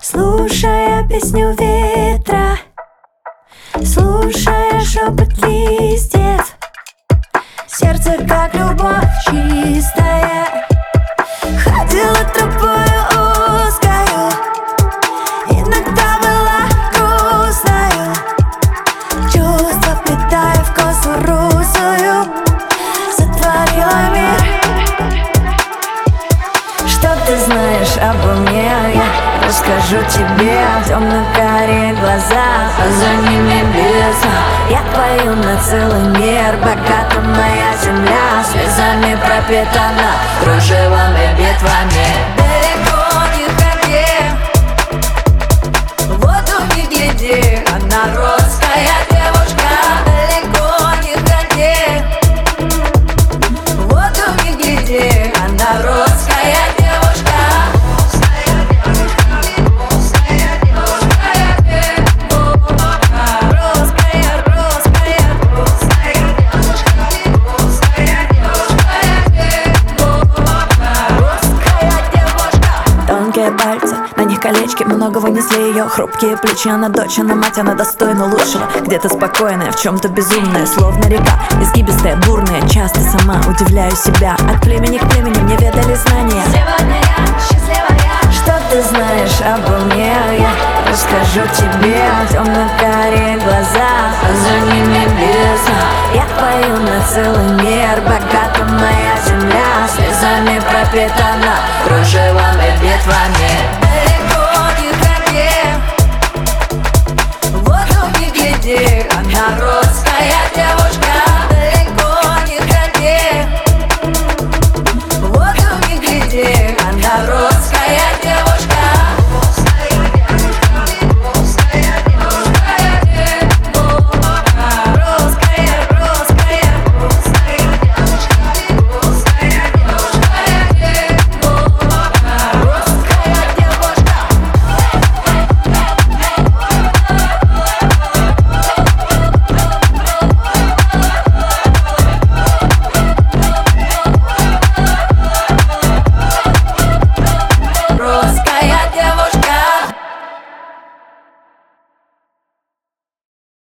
Слушая песню ветра, слушая шепот листьев, сердце как любовь чистая ходила тропою узкою, иногда была грустною, чувства вплетая в косу русую, сотворила мир. Что ты знаешь обо мне? Я расскажу тебе. Темно-карие глаза, а за ними бездна. Я пою на целый мир, богата моя земля, слезами пропитана, кружевами, битвами. Далеко не ходи, в воду не гляди, она русская девушка. Далеко не ходи, в воду не гляди, она русская девушка. Пальцы, на них колечки, много вынесли ее хрупкие плечи. Она дочь, она мать, она достойна лучшего. Где-то спокойная, в чем-то безумная, словно река, изгибистая, бурная. Часто сама удивляю себя, от племени к племени мне ведали знания. Сегодня я счастливая. Что ты знаешь обо мне? Я расскажу тебе. Темно-карие глаза, а за ними бездна. Я пою на целый мир, богата моя земля, слезами пропитана, кружевами.